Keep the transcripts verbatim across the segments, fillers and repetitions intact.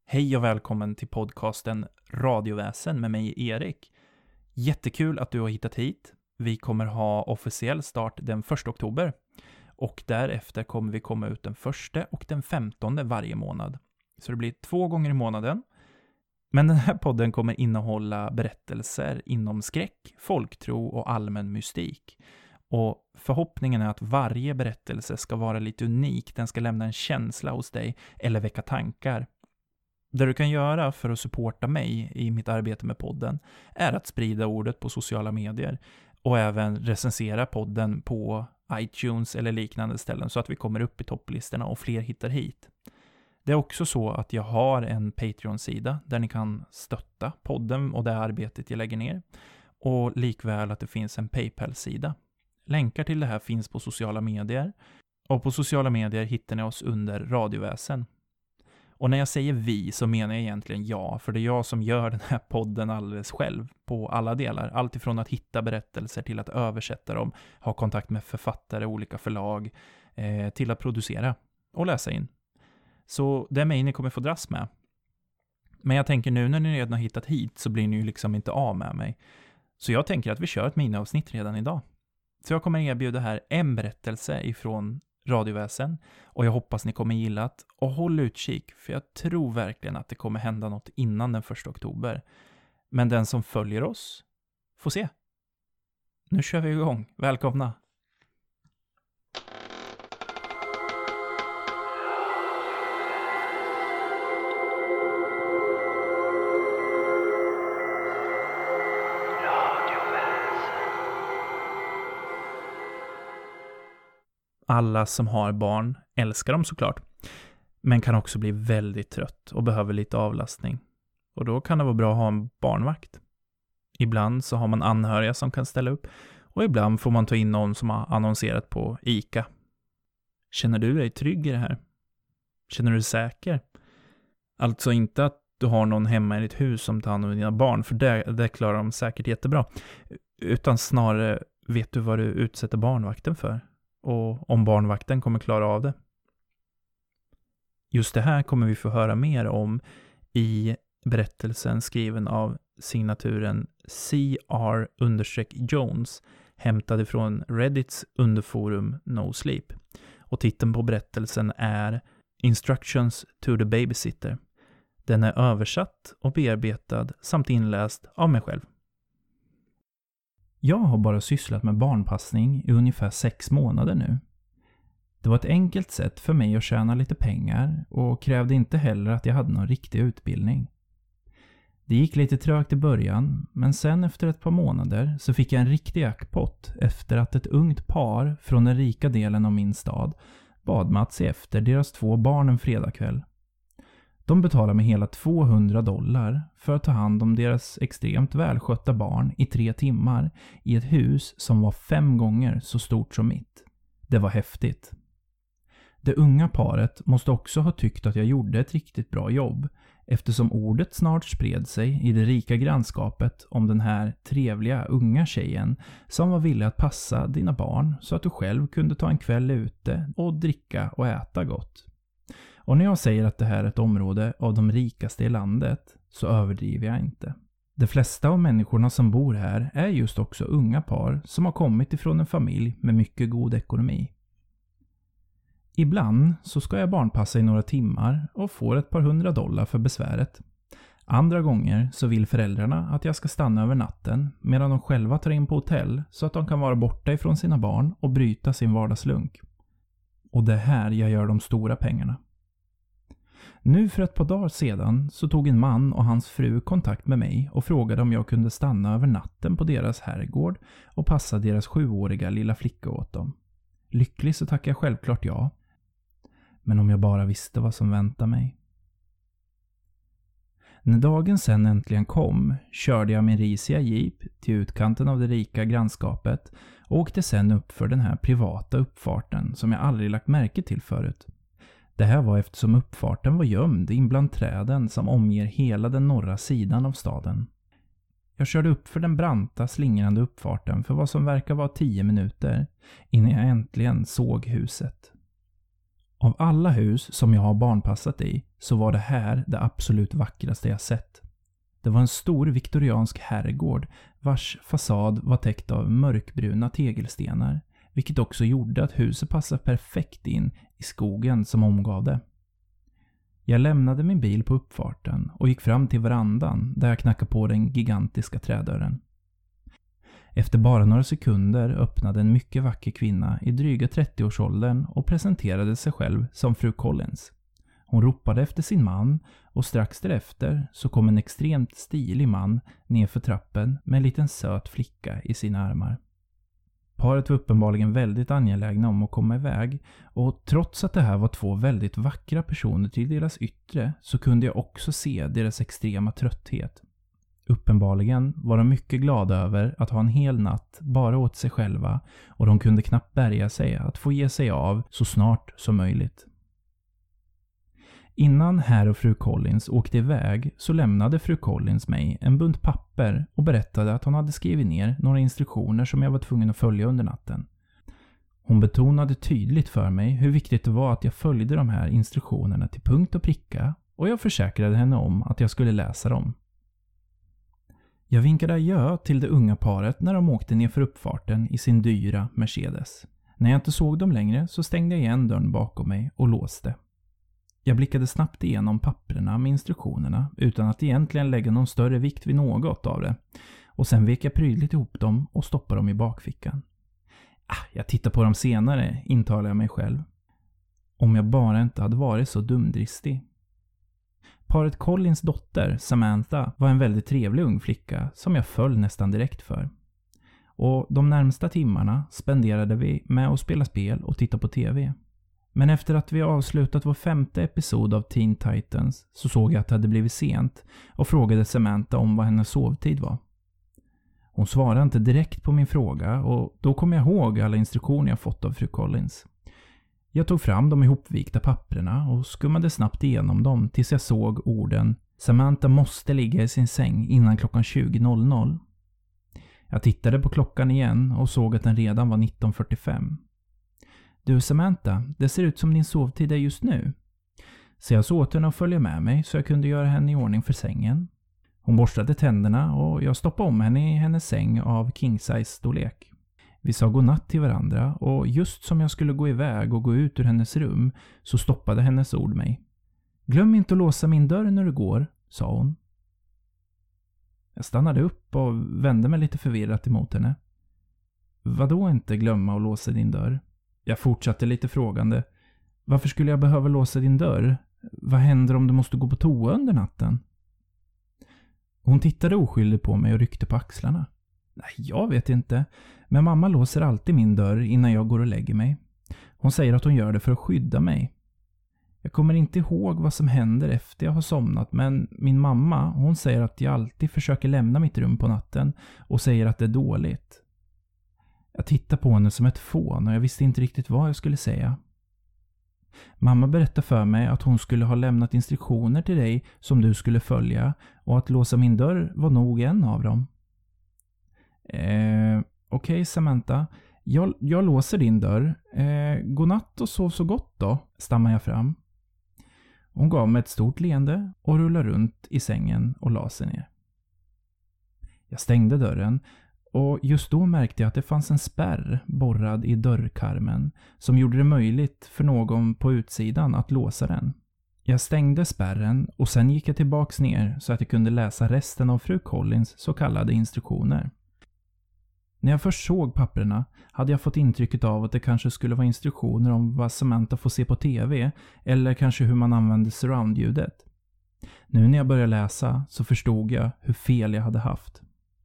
Hej och välkommen till podcasten Radioväsen med mig Erik. Jättekul att du har hittat hit. Vi kommer ha officiell start den första oktober och därefter kommer vi komma ut den första och den femtonde varje månad. Så det blir två gånger i månaden. Men den här podden kommer innehålla berättelser inom skräck, folktro och allmän mystik. Och förhoppningen är att varje berättelse ska vara lite unik. Den ska lämna en känsla hos dig eller väcka tankar. Det du kan göra för att supporta mig i mitt arbete med podden är att sprida ordet på sociala medier och även recensera podden på iTunes eller liknande ställen så att vi kommer upp i topplistorna och fler hittar hit. Det är också så att jag har en Patreon-sida där ni kan stötta podden och det arbetet jag lägger ner. Och likväl att det finns en PayPal-sida. Länkar till det här finns på sociala medier. Och på sociala medier hittar ni oss under Radioväsen. Och när jag säger vi så menar jag egentligen jag, för det är jag som gör den här podden alldeles själv på alla delar. Allt ifrån att hitta berättelser till att översätta dem, ha kontakt med författare, olika förlag, eh, till att producera och läsa in. Så det är mig ni kommer få dras med. Men jag tänker nu när ni redan har hittat hit så blir ni ju liksom inte av med mig. Så jag tänker att vi kör ett miniavsnitt redan idag. Så jag kommer erbjuda här en berättelse ifrån Radioväsen och jag hoppas ni kommer gilla det. Och håll utkik för jag tror verkligen att det kommer hända något innan den första oktober. Men den som följer oss får se. Nu kör vi igång. Välkomna! Alla som har barn älskar dem såklart, men kan också bli väldigt trött och behöver lite avlastning. Och då kan det vara bra att ha en barnvakt. Ibland så har man anhöriga som kan ställa upp och ibland får man ta in någon som har annonserat på ICA. Känner du dig trygg i det här? Känner du dig säker? Alltså inte att du har någon hemma i ditt hus som tar hand om dina barn, för det, det klarar de säkert jättebra. Utan snarare, vet du vad du utsätter barnvakten för? Och om barnvakten kommer klara av det. Just det här kommer vi få höra mer om i berättelsen skriven av signaturen C R Jones, hämtad från Reddits underforum No Sleep. Och titeln på berättelsen är Instructions to the Babysitter. Den är översatt och bearbetad samt inläst av mig själv. Jag har bara sysslat med barnpassning i ungefär sex månader nu. Det var ett enkelt sätt för mig att tjäna lite pengar och krävde inte heller att jag hade någon riktig utbildning. Det gick lite trögt i början, men sen efter ett par månader så fick jag en riktig jackpot efter att ett ungt par från den rika delen av min stad bad mig att se efter deras två barn en fredagkväll. De betalade mig hela tvåhundra dollar för att ta hand om deras extremt välskötta barn i tre timmar i ett hus som var fem gånger så stort som mitt. Det var häftigt. Det unga paret måste också ha tyckt att jag gjorde ett riktigt bra jobb eftersom ordet snart spred sig i det rika grannskapet om den här trevliga unga tjejen som var villig att passa dina barn så att du själv kunde ta en kväll ute och dricka och äta gott. Och när jag säger att det här är ett område av de rikaste i landet så överdriver jag inte. De flesta av människorna som bor här är just också unga par som har kommit ifrån en familj med mycket god ekonomi. Ibland så ska jag barnpassa i några timmar och får ett par hundra dollar för besväret. Andra gånger så vill föräldrarna att jag ska stanna över natten medan de själva tar in på hotell så att de kan vara borta ifrån sina barn och bryta sin vardagslunk. Och det är här jag gör de stora pengarna. Nu för ett par dagar sedan så tog en man och hans fru kontakt med mig och frågade om jag kunde stanna över natten på deras herrgård och passa deras sjuåriga lilla flicka åt dem. Lycklig så tackar jag självklart ja. Men om jag bara visste vad som väntar mig. När dagen sen äntligen kom körde jag min risiga jeep till utkanten av det rika grannskapet och åkte sen upp för den här privata uppfarten som jag aldrig lagt märke till förut. Det här var eftersom uppfarten var gömd in bland träden som omger hela den norra sidan av staden. Jag körde upp för den branta slingrande uppfarten för vad som verkar vara tio minuter innan jag äntligen såg huset. Av alla hus som jag har barnpassat i så var det här det absolut vackraste jag sett. Det var en stor viktoriansk herrgård vars fasad var täckt av mörkbruna tegelstenar, vilket också gjorde att huset passade perfekt in i skogen som omgav det. Jag lämnade min bil på uppfarten och gick fram till verandan där jag knackade på den gigantiska trädörren. Efter bara några sekunder öppnade en mycket vacker kvinna i dryga trettioårsåldern och presenterade sig själv som fru Collins. Hon ropade efter sin man och strax därefter så kom en extremt stilig man ner för trappen med en liten söt flicka i sina armar. Paret var uppenbarligen väldigt angelägna om att komma iväg, och trots att det här var två väldigt vackra personer till deras yttre så kunde jag också se deras extrema trötthet. Uppenbarligen var de mycket glada över att ha en hel natt bara åt sig själva, och de kunde knappt bärga sig att få ge sig av så snart som möjligt. Innan herr och fru Collins åkte iväg så lämnade fru Collins mig en bunt papper och berättade att hon hade skrivit ner några instruktioner som jag var tvungen att följa under natten. Hon betonade tydligt för mig hur viktigt det var att jag följde de här instruktionerna till punkt och pricka, och jag försäkrade henne om att jag skulle läsa dem. Jag vinkade adjö till det unga paret när de åkte ner för uppfarten i sin dyra Mercedes. När jag inte såg dem längre så stängde jag igen dörren bakom mig och låste. Jag blickade snabbt igenom papperna med instruktionerna utan att egentligen lägga någon större vikt vid något av det. Och sen vek jag prydligt ihop dem och stoppade dem i bakfickan. Ah, jag tittar på dem senare, intalar jag mig själv. Om jag bara inte hade varit så dumdristig. Paret Collins dotter, Samantha, var en väldigt trevlig ung flicka som jag föll nästan direkt för. Och de närmsta timmarna spenderade vi med att spela spel och titta på tv. Men efter att vi avslutat vår femte episod av Teen Titans så såg jag att det hade blivit sent och frågade Samantha om vad hennes sovtid var. Hon svarade inte direkt på min fråga, och då kom jag ihåg alla instruktioner jag fått av fru Collins. Jag tog fram de ihopvikta papperna och skummade snabbt igenom dem tills jag såg orden Samantha måste ligga i sin säng innan klockan tjugo noll noll. Jag tittade på klockan igen och såg att den redan var nitton fyrtiofem. Du Samantha, det ser ut som din sovtid är just nu. Så jag såg henne att följa med mig så jag kunde göra henne i ordning för sängen. Hon borstade tänderna och jag stoppade om henne i hennes säng av king-size storlek. Vi sa godnatt till varandra, och just som jag skulle gå iväg och gå ut ur hennes rum så stoppade hennes ord mig. Glöm inte att låsa min dörr när du går, sa hon. Jag stannade upp och vände mig lite förvirrat emot henne. Vadå inte glömma att låsa din dörr? Jag fortsatte lite frågande. Varför skulle jag behöva låsa din dörr? Vad händer om du måste gå på toa under natten? Hon tittade oskyldigt på mig och ryckte på axlarna. Nej, jag vet inte. Men mamma låser alltid min dörr innan jag går och lägger mig. Hon säger att hon gör det för att skydda mig. Jag kommer inte ihåg vad som händer efter jag har somnat, men min mamma, hon säger att jag alltid försöker lämna mitt rum på natten och säger att det är dåligt. Jag tittade på henne som ett fån och jag visste inte riktigt vad jag skulle säga. Mamma berättade för mig att hon skulle ha lämnat instruktioner till dig som du skulle följa, och att låsa min dörr var nog en av dem. Eh, Okej okay, Samantha, jag, jag låser din dörr. Eh, godnatt och sov så gott då, stammar jag fram. Hon gav mig ett stort leende och rullade runt i sängen och la sig ner. Jag stängde dörren, och just då märkte jag att det fanns en spärr borrad i dörrkarmen som gjorde det möjligt för någon på utsidan att låsa den. Jag stängde spärren och sen gick jag tillbaks ner så att jag kunde läsa resten av fru Collins så kallade instruktioner. När jag först såg papperna hade jag fått intrycket av att det kanske skulle vara instruktioner om vad Samantha får se på tv, eller kanske hur man använder surround-ljudet. Nu när jag började läsa så förstod jag hur fel jag hade haft.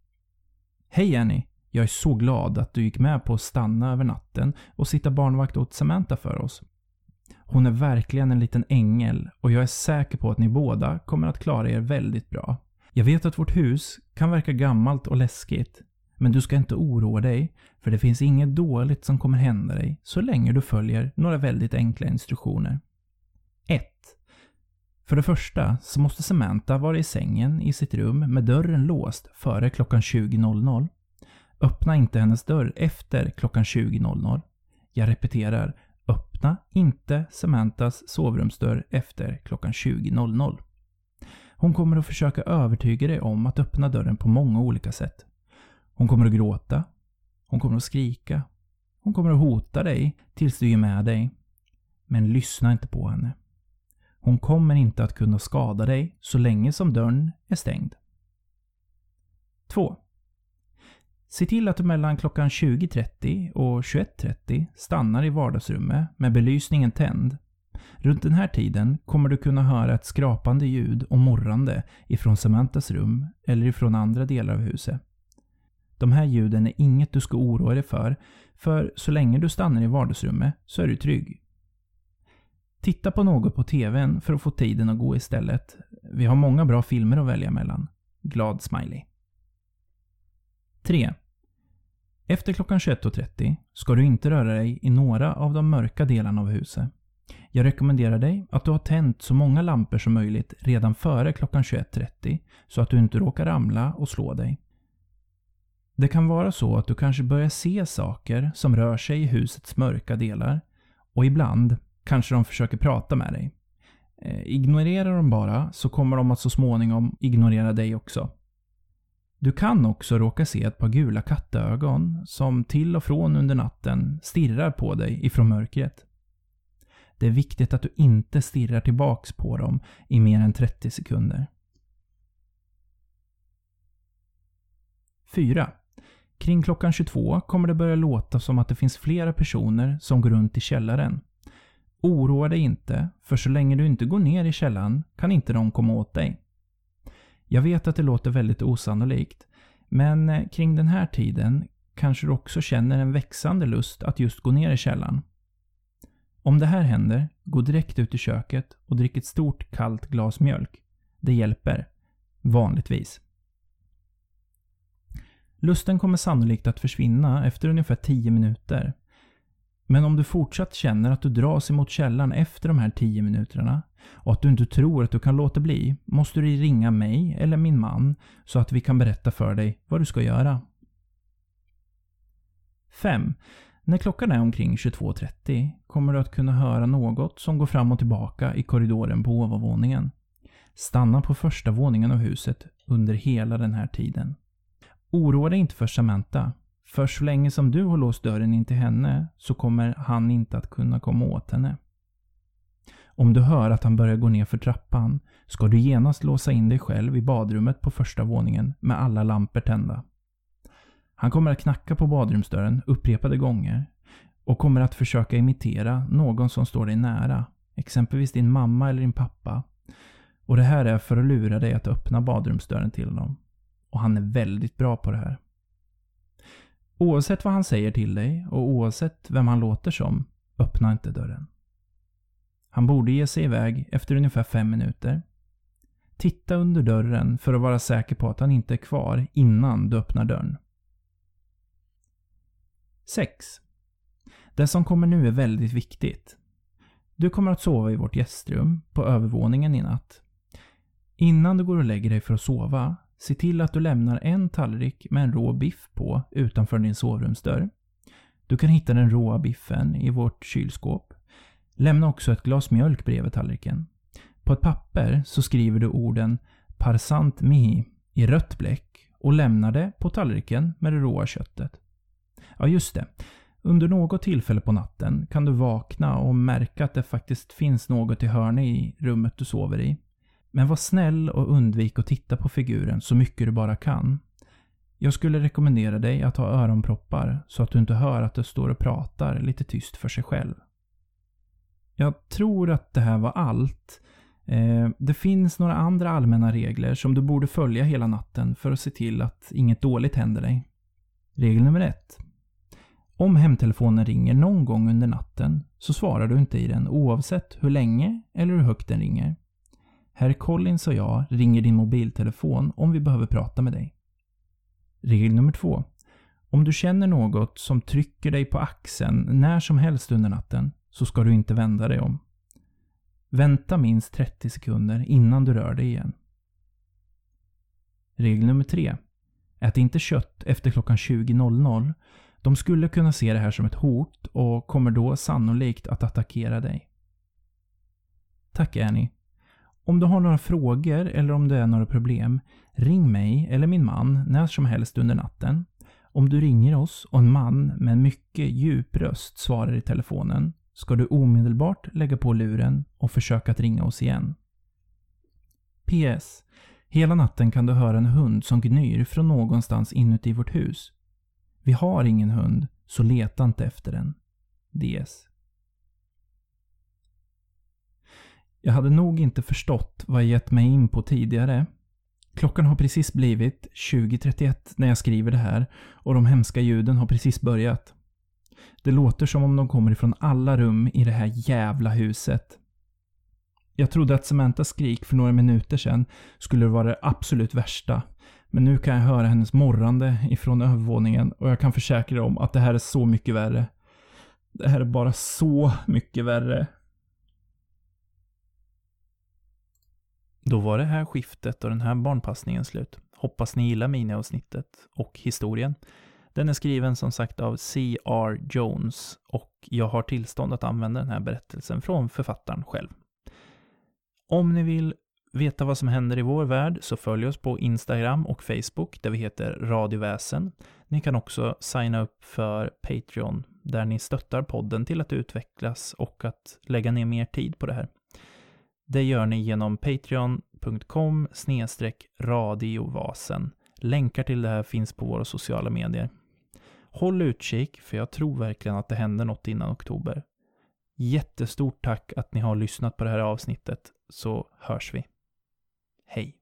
Hej Jenny, jag är så glad att du gick med på att stanna över natten och sitta barnvakt åt Samantha för oss. Hon är verkligen en liten ängel och jag är säker på att ni båda kommer att klara er väldigt bra. Jag vet att vårt hus kan verka gammalt och läskigt, men du ska inte oroa dig, för det finns inget dåligt som kommer hända dig så länge du följer några väldigt enkla instruktioner. ett. För det första så måste Samantha vara i sängen i sitt rum med dörren låst före klockan tjugo noll noll. Öppna inte hennes dörr efter klockan tjugo noll noll. Jag repeterar, Öppna inte Samanthas sovrumsdörr efter klockan tjugo noll noll. Hon kommer att försöka övertyga dig om att öppna dörren på många olika sätt. Hon kommer att gråta. Hon kommer att skrika. Hon kommer att hota dig tills du ger med dig. Men lyssna inte på henne. Hon kommer inte att kunna skada dig så länge som dörren är stängd. två. Se till att du mellan klockan tjugo trettio och tjugoett trettio stannar i vardagsrummet med belysningen tänd. Runt den här tiden kommer du kunna höra ett skrapande ljud och morrande ifrån Samanthas rum eller ifrån andra delar av huset. De här ljuden är inget du ska oroa dig för, för så länge du stannar i vardagsrummet så är du trygg. Titta på något på tvn för att få tiden att gå istället. Vi har många bra filmer att välja mellan. Glad smiley. tre. Efter klockan tjugoett trettio ska du inte röra dig i några av de mörka delarna av huset. Jag rekommenderar dig att du har tänt så många lampor som möjligt redan före klockan tjugoett trettio så att du inte råkar ramla och slå dig. Det kan vara så att du kanske börjar se saker som rör sig i husets mörka delar och ibland kanske de försöker prata med dig. Eh, ignorera dem bara så kommer de att så småningom ignorera dig också. Du kan också råka se ett par gula kattögon som till och från under natten stirrar på dig ifrån mörkret. Det är viktigt att du inte stirrar tillbaks på dem i mer än trettio sekunder. fyra. Kring klockan tjugotvå kommer det börja låta som att det finns flera personer som går runt i källaren. Oroa dig inte, för så länge du inte går ner i källaren kan inte de komma åt dig. Jag vet att det låter väldigt osannolikt, men kring den här tiden kanske du också känner en växande lust att just gå ner i källaren. Om det här händer, gå direkt ut i köket och drick ett stort kallt glas mjölk. Det hjälper, vanligtvis. Lusten kommer sannolikt att försvinna efter ungefär tio minuter. Men om du fortsatt känner att du dras emot källan efter de här tio minuterna och att du inte tror att du kan låta bli, måste du ringa mig eller min man så att vi kan berätta för dig vad du ska göra. fem. När klockan är omkring tjugotvå trettio kommer du att kunna höra något som går fram och tillbaka i korridoren på ovanvåningen. Stanna på första våningen av huset under hela den här tiden. Oroa dig inte för Samantha. För så länge som du har låst dörren in till henne så kommer han inte att kunna komma åt henne. Om du hör att han börjar gå ner för trappan ska du genast låsa in dig själv i badrummet på första våningen med alla lampor tända. Han kommer att knacka på badrumsdörren upprepade gånger och kommer att försöka imitera någon som står dig nära, exempelvis din mamma eller din pappa. Och det här är för att lura dig att öppna badrumsdörren till dem. Och han är väldigt bra på det här. Oavsett vad han säger till dig och oavsett vem han låter som, öppna inte dörren. Han borde ge sig iväg efter ungefär fem minuter. Titta under dörren för att vara säker på att han inte är kvar innan du öppnar dörren. sex. Det som kommer nu är väldigt viktigt. Du kommer att sova i vårt gästrum på övervåningen i natt. Innan du går och lägger dig för att sova, se till att du lämnar en tallrik med en rå biff på utanför din sovrumsdörr. Du kan hitta den råa biffen i vårt kylskåp. Lämna också ett glas mjölk bredvid tallriken. På ett papper så skriver du orden Parsant mihi i rött bläck och lämnar det på tallriken med det råa köttet. Ja just det. Under något tillfälle på natten kan du vakna och märka att det faktiskt finns något i hörnet i rummet du sover i. Men var snäll och undvik att titta på figuren så mycket du bara kan. Jag skulle rekommendera dig att ha öronproppar så att du inte hör att det står och pratar lite tyst för sig själv. Jag tror att det här var allt. Eh, det finns några andra allmänna regler som du borde följa hela natten för att se till att inget dåligt händer dig. Regel nummer ett. Om hemtelefonen ringer någon gång under natten så svarar du inte i den oavsett hur länge eller hur högt den ringer. Herr Collins och jag ringer din mobiltelefon om vi behöver prata med dig. Regel nummer två. Om du känner något som trycker dig på axeln när som helst under natten så ska du inte vända dig om. Vänta minst trettio sekunder innan du rör dig igen. Regel nummer tre. Ät inte kött efter klockan tjugo noll noll De skulle kunna se det här som ett hot och kommer då sannolikt att attackera dig. Tack Annie. Om du har några frågor eller om det är några problem, ring mig eller min man när som helst under natten. Om du ringer oss och en man med en mycket djup röst svarar i telefonen, ska du omedelbart lägga på luren och försöka att ringa oss igen. P S. Hela natten kan du höra en hund som gnyr från någonstans inuti vårt hus. Vi har ingen hund, så leta inte efter den. D S. Jag hade nog inte förstått vad jag gett mig in på tidigare. Klockan har precis blivit tjugo trettioett när jag skriver det här och de hemska ljuden har precis börjat. Det låter som om de kommer ifrån alla rum i det här jävla huset. Jag trodde att Samanthas skrik för några minuter sedan skulle vara det absolut värsta. Men nu kan jag höra hennes morrande ifrån övervåningen och jag kan försäkra om att det här är så mycket värre. Det här är bara så mycket värre. Då var det här skiftet och den här barnpassningen slut. Hoppas ni gillar miniavsnittet och historien. Den är skriven som sagt av C R Jones och jag har tillstånd att använda den här berättelsen från författaren själv. Om ni vill veta vad som händer i vår värld så följ oss på Instagram och Facebook där vi heter Radioväsen. Ni kan också signa upp för Patreon där ni stöttar podden till att utvecklas och att lägga ner mer tid på det här. Det gör ni genom patreon punkt com slash radiovasen. Länkar till det här finns på våra sociala medier. Håll utkik för jag tror verkligen att det händer något innan oktober. Jättestort tack att ni har lyssnat på det här avsnittet så hörs vi. Hej!